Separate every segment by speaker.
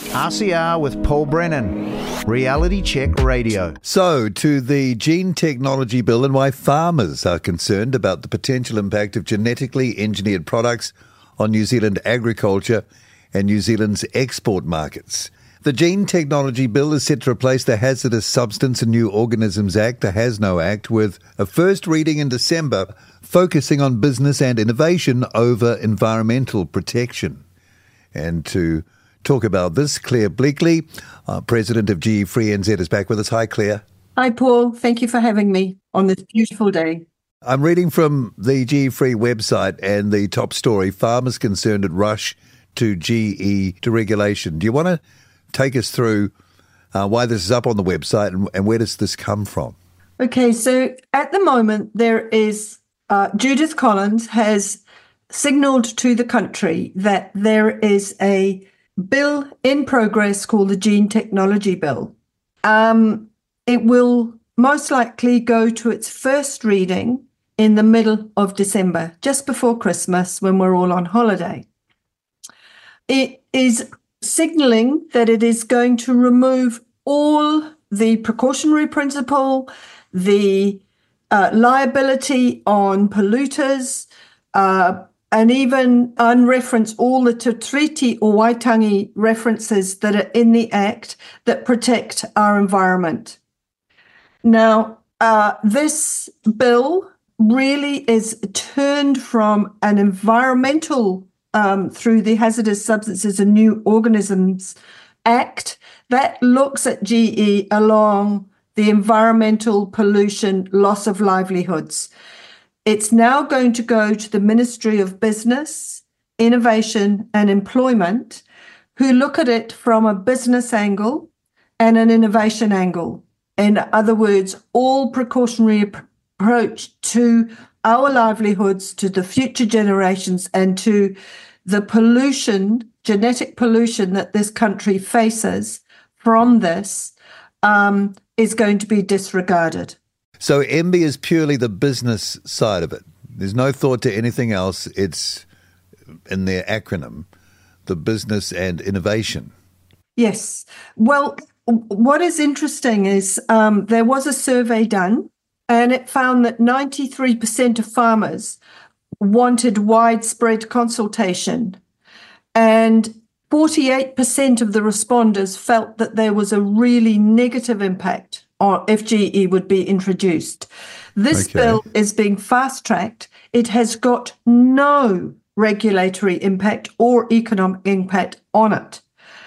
Speaker 1: RCR with Paul Brennan, Reality Check Radio.
Speaker 2: So, to the gene technology bill and why farmers are concerned about the potential impact of genetically engineered products on New Zealand agriculture and New Zealand's export markets. The Gene Technology Bill is set to replace the Hazardous Substance and New Organisms Act, the HASNO Act, with a first reading in December focusing on business and innovation over environmental protection. And to talk about this, Claire Bleakley, President of GE Free NZ, is back with us. Hi, Claire.
Speaker 3: Hi, Paul. Thank you for having me on this beautiful day.
Speaker 2: I'm reading from the GE Free website and the top story, farmers concerned at rush to GE deregulation. Do you want to take us through why this is up on the website and where does this come from?
Speaker 3: Okay, so at the moment there is, Judith Collins has signalled to the country that there is a bill in progress called the Gene Technology Bill. It will most likely go to its first reading in the middle of December, just before Christmas when we're all on holiday. It is signalling that it is going to remove all the precautionary principle, the liability on polluters, and even unreference all the Te Treaty or Waitangi references that are in the Act that protect our environment. Now, this bill really is turned from an environmental through the Hazardous Substances and New Organisms Act that looks at GE along the environmental pollution, loss of livelihoods. It's now going to go to the Ministry of Business, Innovation and Employment, who look at it from a business angle and an innovation angle. In other words, all precautionary approach to our livelihoods, to the future generations, and to the pollution, genetic pollution that this country faces from this is going to be disregarded.
Speaker 2: So MB is purely the business side of it. There's no thought to anything else. It's in their acronym, the business and innovation.
Speaker 3: Yes. Well, what is interesting is there was a survey done and it found that 93% of farmers wanted widespread consultation, and 48% of the responders felt that there was a really negative impact on if GE would be introduced. This bill is being fast-tracked. It has got no regulatory impact or economic impact on it.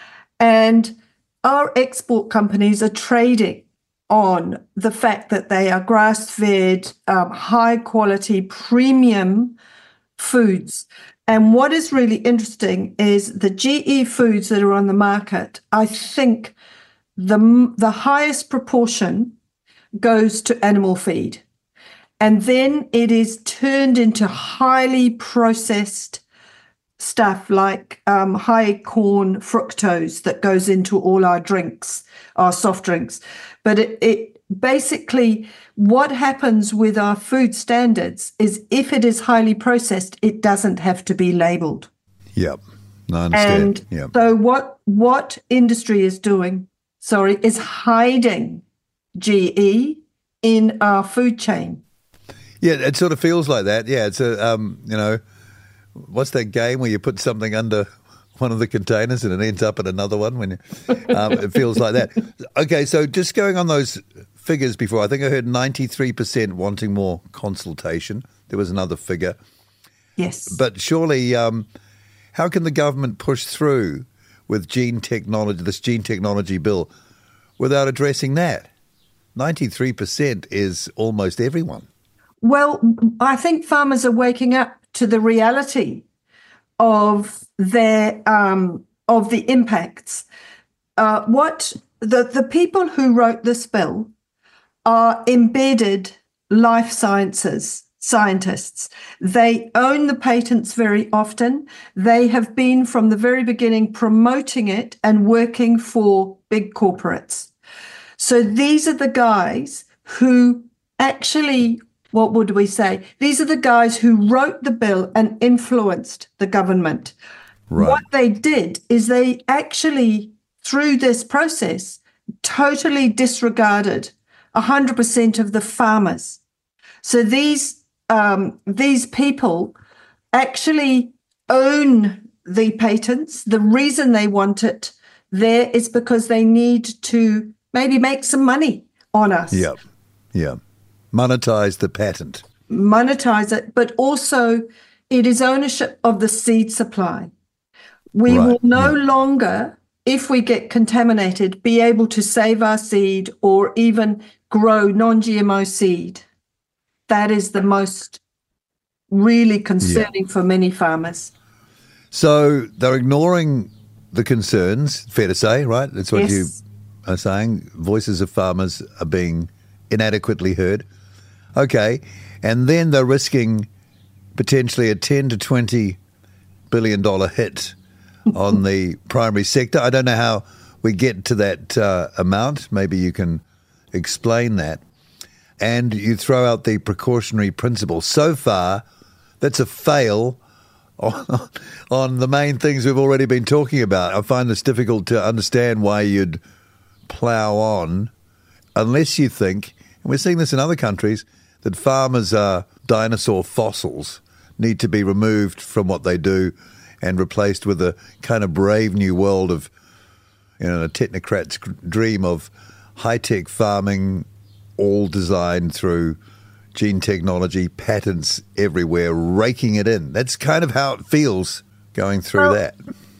Speaker 3: And our export companies are trading on the fact that they are grass-fed, high-quality, premium foods. And what is really interesting is the GE foods that are on the market, I think the highest proportion goes to animal feed. And then it is turned into highly processed stuff like high corn fructose that goes into all our drinks, our soft drinks. But it basically, what happens with our food standards is if it is highly processed, it doesn't have to be labelled.
Speaker 2: Yep, I understand.
Speaker 3: And so what industry is doing, is hiding GE in our food chain.
Speaker 2: Yeah, it sort of feels like that. Yeah, it's a, what's that game where you put something under one of the containers and it ends up in another one when it feels like that. Okay, so just going on those figures before, I think I heard 93% wanting more consultation. There was another figure.
Speaker 3: Yes.
Speaker 2: But surely, how can the government push through with this gene technology bill without addressing that? 93% is almost everyone.
Speaker 3: Well, I think farmers are waking up to the reality of their of the impacts. What the people who wrote this bill are embedded life scientists. They own the patents very often. They have been from the very beginning promoting it and working for big corporates. So these are the guys who actually, what would we say? These are the guys who wrote the bill and influenced the government. Right. What they did is they actually through this process, totally disregarded 100% of the farmers. So these people actually own the patents. The reason they want it there is because they need to maybe make some money on us.
Speaker 2: Yeah. Monetize the patent.
Speaker 3: Monetize it, but also it is ownership of the seed supply. We will no longer, if we get contaminated, be able to save our seed or even grow non-GMO seed. That is the most really concerning for many farmers.
Speaker 2: So they're ignoring the concerns, fair to say, right? That's what you are saying. Voices of farmers are being inadequately heard. Okay. And then they're risking potentially a $10 to $20 billion hit on the primary sector. I don't know how we get to that amount. Maybe you can explain that. And you throw out the precautionary principle. So far, that's a fail on the main things we've already been talking about. I find this difficult to understand why you'd plough on unless you think, and we're seeing this in other countries, that farmers are dinosaur fossils, need to be removed from what they do and replaced with a kind of brave new world of, a technocrat's dream of high-tech farming, all designed through gene technology, patents everywhere, raking it in. That's kind of how it feels going through that.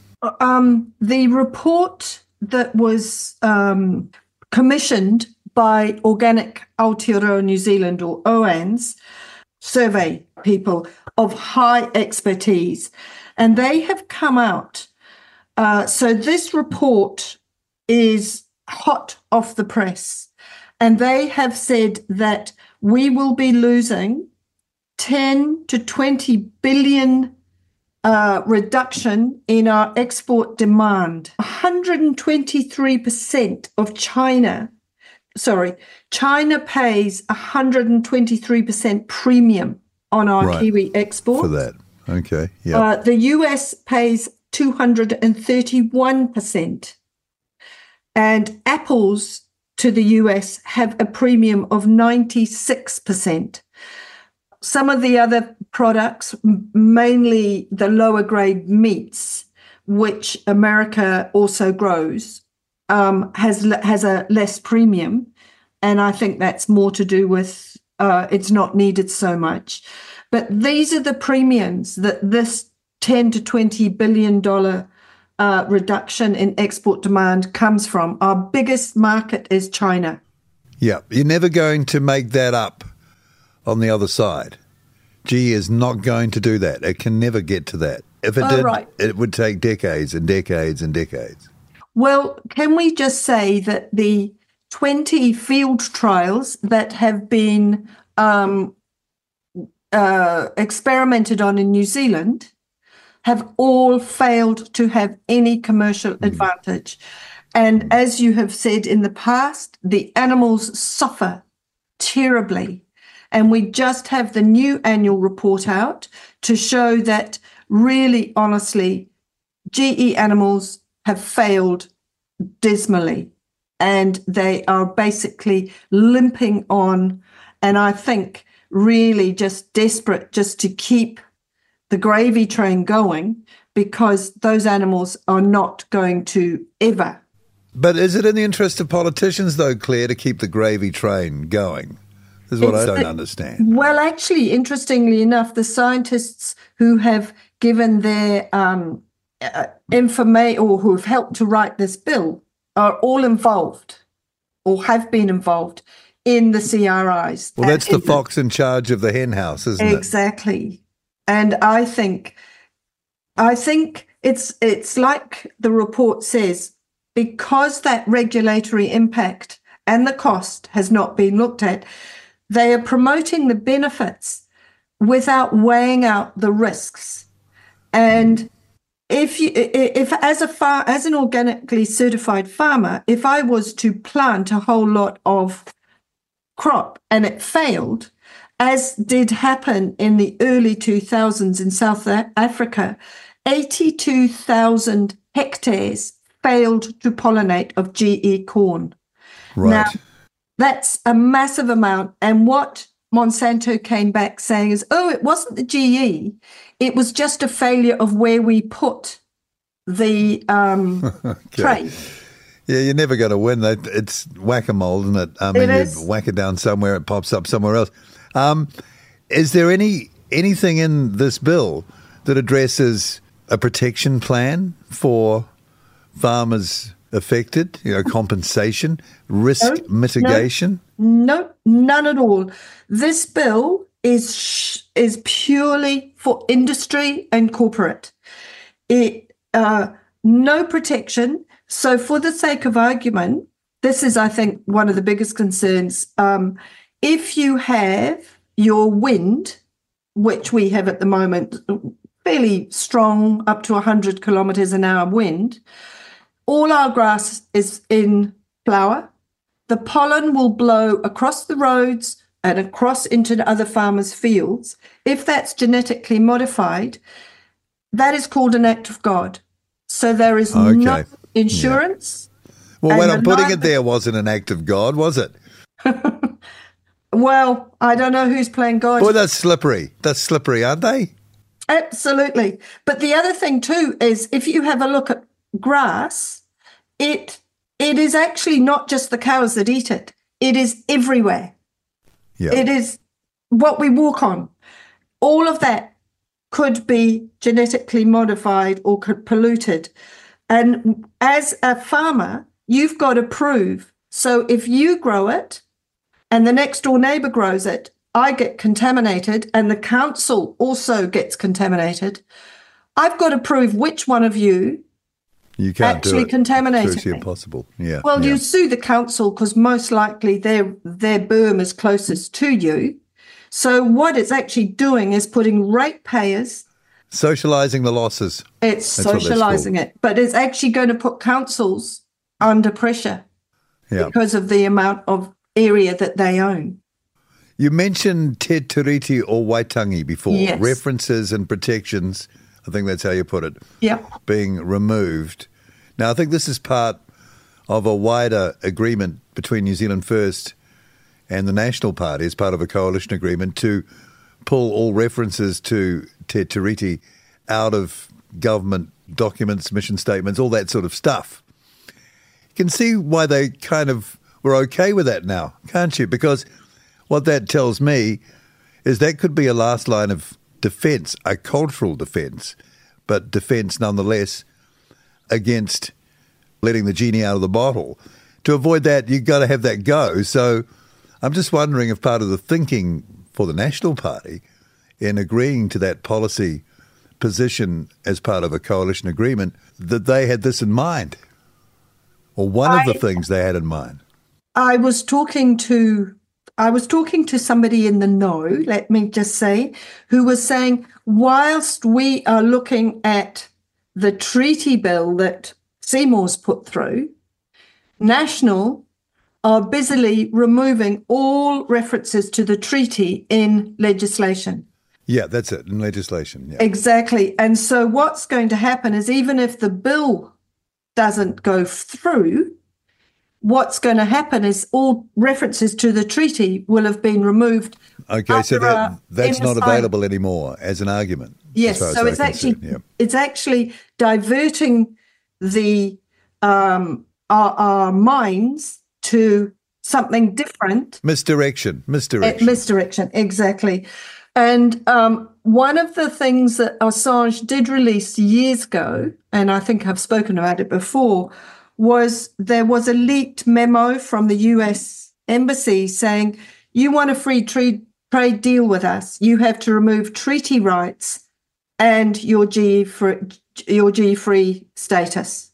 Speaker 3: The report that was commissioned by Organic Aotearoa New Zealand, or OANZ, survey people of high expertise, and they have come out. So this report is hot off the press, and they have said that we will be losing 10 to 20 billion reduction in our export demand. 123% of China pays 123% premium on our Kiwi exports.
Speaker 2: For that. Okay. Yeah.
Speaker 3: The US pays 231%. And apples to the US have a premium of 96%. Some of the other products, mainly the lower grade meats, which America also grows, has a less premium. And I think that's more to do with it's not needed so much. But these are the premiums that this $10 to $20 billion reduction in export demand comes from. Our biggest market is China.
Speaker 2: Yeah, you're never going to make that up on the other side. GE is not going to do that. It can never get to that. If it did, it would take decades and decades and decades.
Speaker 3: Well, can we just say that the 20 field trials that have been experimented on in New Zealand have all failed to have any commercial advantage. And as you have said in the past, the animals suffer terribly. And we just have the new annual report out to show that really, honestly, GE animals have failed dismally. And they are basically limping on, and I think really just desperate just to keep the gravy train going, because those animals are not going to ever.
Speaker 2: But is it in the interest of politicians, though, Claire, to keep the gravy train going? This is what I don't understand.
Speaker 3: Well, actually, interestingly enough, the scientists who have given their information or who have helped to write this bill are all involved or have been involved in the CRIs.
Speaker 2: Well, that's the fox in charge of the hen house, isn't it?
Speaker 3: Exactly. And I think it's like the report says, because that regulatory impact and the cost has not been looked at, they are promoting the benefits without weighing out the risks. And if as an organically certified farmer, if I was to plant a whole lot of crop and it failed, as did happen in the early 2000s in South Africa, 82,000 hectares failed to pollinate of GE corn.
Speaker 2: Right.
Speaker 3: Now, that's a massive amount. And what Monsanto came back saying is, oh, it wasn't the GE. It was just a failure of where we put the trade.
Speaker 2: Yeah, you're never going to win. It's whack-a-mole, isn't it? I mean,
Speaker 3: is.
Speaker 2: you whack it down somewhere, it pops up somewhere else. Is there anything in this bill that addresses a protection plan for farmers affected? Compensation, risk mitigation?
Speaker 3: No, none at all. This bill is purely for industry and corporate. No protection. So for the sake of argument, this is, I think, one of the biggest concerns. If you have your wind, which we have at the moment, fairly strong, up to 100 kilometers an hour wind, all our grass is in flower. The pollen will blow across the roads and across into other farmers' fields. If that's genetically modified, that is called an act of God. So there is no insurance.
Speaker 2: Yeah. Well, when I'm putting it there wasn't an act of God, was it?
Speaker 3: Well, I don't know who's playing God.
Speaker 2: Boy, that's slippery. That's slippery, aren't they?
Speaker 3: Absolutely. But the other thing too is if you have a look at grass, it is actually not just the cows that eat it. It is everywhere.
Speaker 2: Yeah.
Speaker 3: It is what we walk on. All of that could be genetically modified or polluted. And as a farmer, you've got to prove. So if you grow it and the next door neighbor grows it, I get contaminated and the council also gets contaminated. I've got to prove which one of you
Speaker 2: can't
Speaker 3: actually contaminated.
Speaker 2: It's impossible. Yeah.
Speaker 3: Well, you sue the council because most likely their berm is closest to you. So what it's actually doing is putting ratepayers.
Speaker 2: Socialising the losses.
Speaker 3: It's socialising it. But it's actually going to put councils under pressure because of the amount of area that they own.
Speaker 2: You mentioned Te Tiriti o Waitangi before.
Speaker 3: Yes.
Speaker 2: References and protections, I think that's how you put it, being removed. Now, I think this is part of a wider agreement between New Zealand First and the National Party as part of a coalition agreement to pull all references to Te Tiriti out of government documents, mission statements, all that sort of stuff. You can see why they kind of were okay with that now, can't you? Because what that tells me is that could be a last line of defence, a cultural defence, but defence nonetheless against letting the genie out of the bottle. To avoid that, you've got to have that go. So I'm just wondering if part of the thinking for the National Party in agreeing to that policy position as part of a coalition agreement, that they had this in mind, or one of the things they had in mind.
Speaker 3: I was talking to somebody in the know, let me just say, who was saying, whilst we are looking at the treaty bill that Seymour's put through, National are busily removing all references to the treaty in legislation.
Speaker 2: Yeah, that's it, in legislation. Yeah.
Speaker 3: Exactly. And so what's going to happen is even if the bill doesn't go through, what's going to happen is all references to the treaty will have been removed.
Speaker 2: Okay, so that's not available anymore as an argument.
Speaker 3: Yes, so it's actually diverting the our minds to something different. Misdirection, exactly. And one of the things that Assange did release years ago, and I think I've spoken about it before, was there was a leaked memo from the US Embassy saying, you want a free trade deal with us, you have to remove treaty rights and your GE-free status.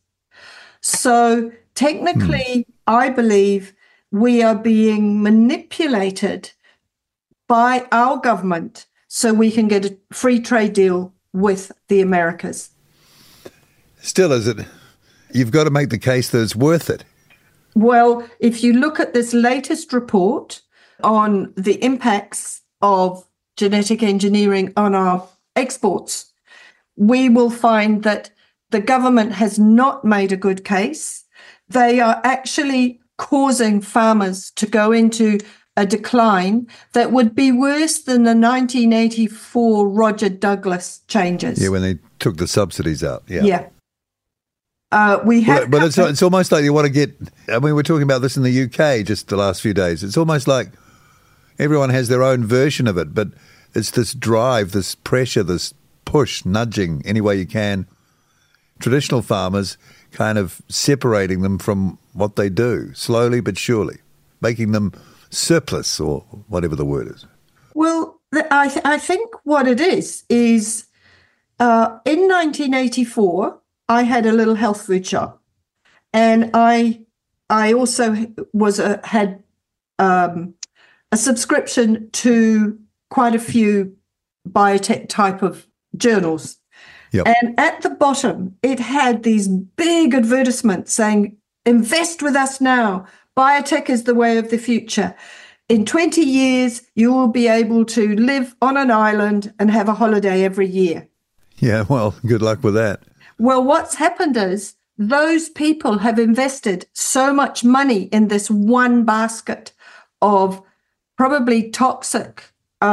Speaker 3: So technically, I believe we are being manipulated by our government so we can get a free trade deal with the Americas.
Speaker 2: Still, is it? You've got to make the case that it's worth it.
Speaker 3: Well, if you look at this latest report on the impacts of genetic engineering on our exports, we will find that the government has not made a good case. They are actually causing farmers to go into a decline that would be worse than the 1984 Roger Douglas changes.
Speaker 2: Yeah, when they took the subsidies out.
Speaker 3: Yeah. We have,
Speaker 2: but it's almost like you want to get. I mean, we're talking about this in the UK just the last few days. It's almost like everyone has their own version of it, but it's this drive, this pressure, this push, nudging any way you can. Traditional farmers kind of separating them from what they do, slowly but surely, making them surplus or whatever the word is.
Speaker 3: Well, I think what it is in 1984, I had a little health food shop, and I also had a subscription to quite a few biotech type of journals.
Speaker 2: Yep.
Speaker 3: And at the bottom, it had these big advertisements saying, invest with us now. Biotech is the way of the future. In 20 years, you will be able to live on an island and have a holiday every year.
Speaker 2: Yeah, well, good luck with that.
Speaker 3: Well, what's happened is those people have invested so much money in this one basket of probably toxic.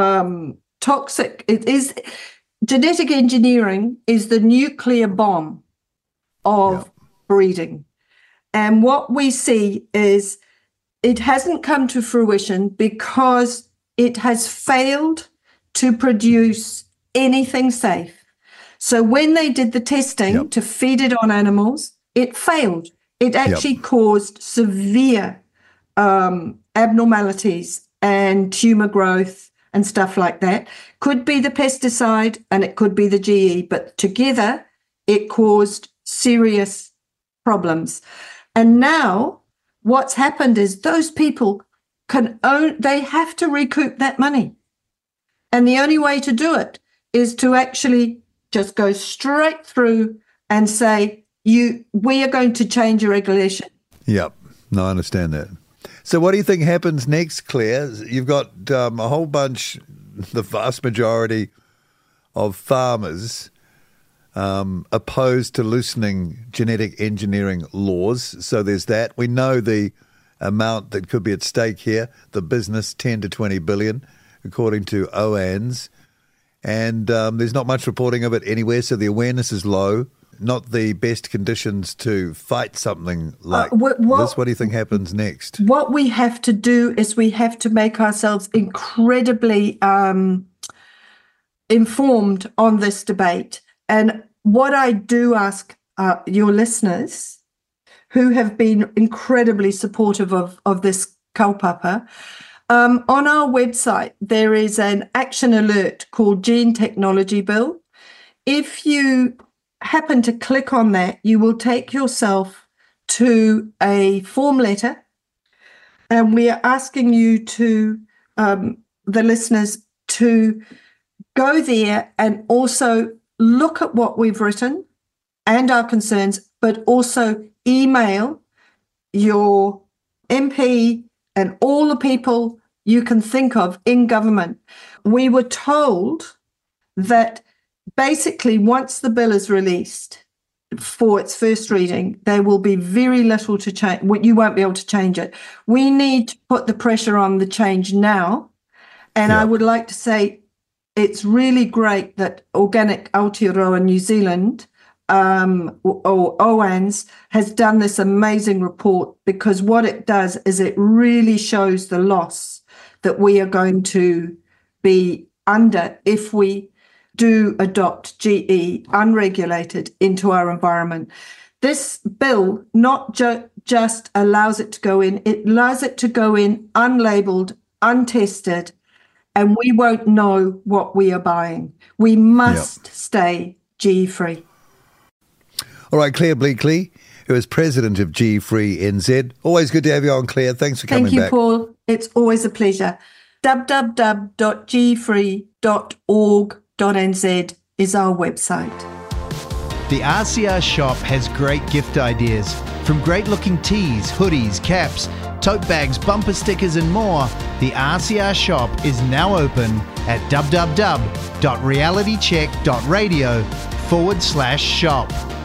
Speaker 3: It is genetic engineering is the nuclear bomb of breeding. And what we see is it hasn't come to fruition because it has failed to produce anything safe. So when they did the testing to feed it on animals, it failed. It actually caused severe abnormalities and tumor growth and stuff like that. Could be the pesticide and it could be the GE, but together it caused serious problems. And now what's happened is those people they have to recoup that money. And the only way to do it is to actually just go straight through and say, we are going to change your regulation.
Speaker 2: Yep. No, I understand that. So what do you think happens next, Claire? You've got a whole bunch, the vast majority of farmers opposed to loosening genetic engineering laws. So there's that. We know the amount that could be at stake here, the business, 10 to 20 billion, according to OANZ. And there's not much reporting of it anywhere, so the awareness is low. Not the best conditions to fight something like this. What do you think happens next?
Speaker 3: What we have to do is we have to make ourselves incredibly informed on this debate. And what I do ask your listeners, who have been incredibly supportive of this kaupapa, on our website, there is an action alert called Gene Technology Bill. If you happen to click on that, you will take yourself to a form letter, and we are asking you to, the listeners, to go there and also look at what we've written and our concerns, but also email your MP and all the people you can think of in government. We were told that basically once the bill is released for its first reading, there will be very little to change. You won't be able to change it. We need to put the pressure on the change now. And I would like to say it's really great that Organic Aotearoa New Zealand, or OANZ, has done this amazing report, because what it does is it really shows the loss that we are going to be under if we do adopt GE unregulated into our environment. This bill not just allows it to go in, it allows it to go in unlabeled, untested, and we won't know what we are buying. We must stay GE free.
Speaker 2: All right, Claire Bleakley, who is president of GE Free NZ. Always good to have you on, Claire. Thanks for coming back.
Speaker 3: Thank you, Paul. It's always a pleasure. www.gefree.org.nz is our website.
Speaker 1: The RCR shop has great gift ideas. From great-looking tees, hoodies, caps, tote bags, bumper stickers and more, the RCR shop is now open at www.realitycheck.radio/shop.